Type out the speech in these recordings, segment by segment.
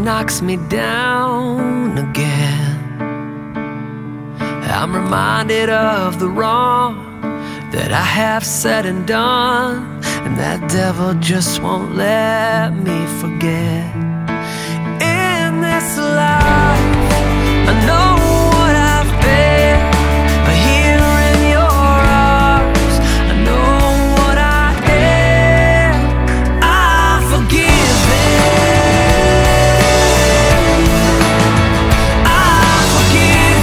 knocks me down again, I'm reminded of the wrong that I have said and done, and that devil just won't let me forget. In this life, I know what I've been, but here in your arms, I know what I am. I forgive it. I forgive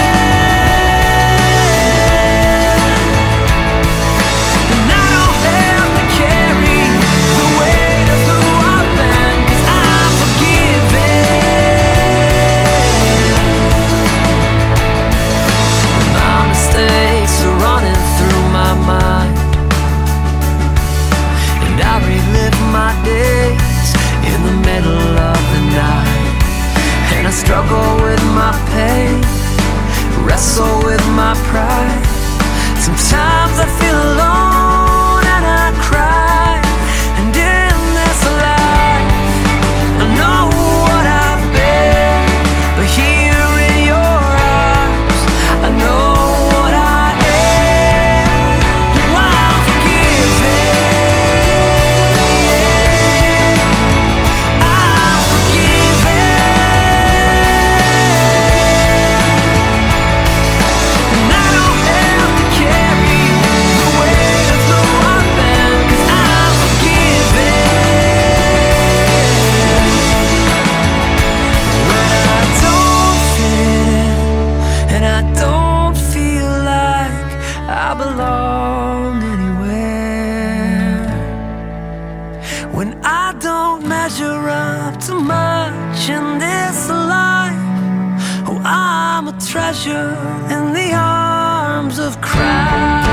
it. And I don't have to carry the weight of who I've been, 'cause I forgive it. My mistakes are running through my mind, and I relive my days in the middle of the night. And I struggle with my pain, wrestle with my pride. Sometimes I feel alone and I cry. And in this life, I know what I've been, but here in your arms, I know what I am. I forgive it. I forgive it. And I don't have to carry the weight of who I've been, 'cause I forgive it. When I don't fit in, and I don't feel like I belong anywhere, when I don't measure up to much in this life, oh, I'm a treasure in the arms of Christ.